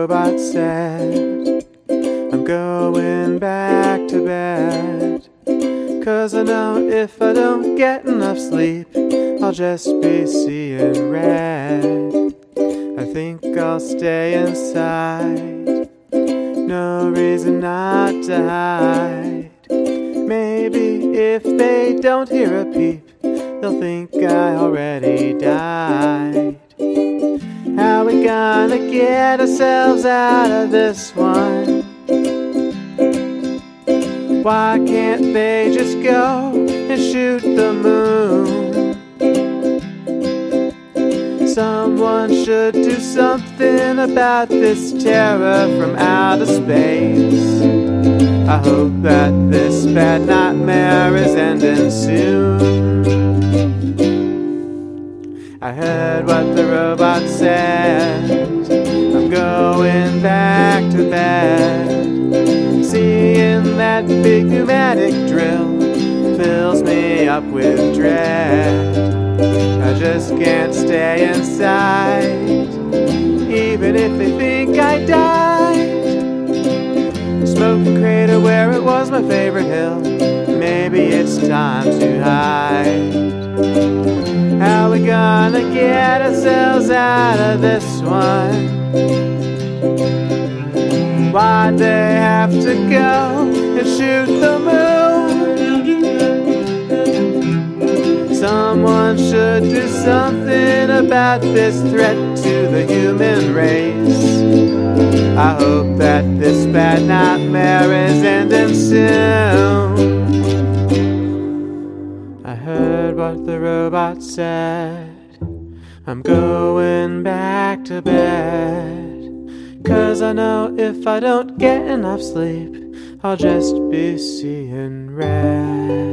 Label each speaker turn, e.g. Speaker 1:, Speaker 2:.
Speaker 1: robot said, I'm going back to bed. 'Cause I know if I don't get enough sleep, I'll just be seeing red. I think I'll stay inside, no reason not to hide. Maybe if they don't hear a peep, they'll think I already died. How we gonna get ourselves out of this one? Why can't they just go and shoot the moon? Someone should do something about this terror from outer space. I hope that this bad nightmare is ending soon. I heard what the robot said, I'm going back to bed. Seeing that big pneumatic drill fills me up with dread. I just can't stay inside, even if they think I died. Smoke the crater where it was my favorite hill, maybe it's time to hide. How we gonna get ourselves out of this one? Why'd they have to go and shoot the moon? Someone should do something about this threat to the human race. I hope that this bad nightmare is ending soon. I heard what the robot said, I'm going back to bed. 'Cause I know if I don't get enough sleep, I'll just be seeing red.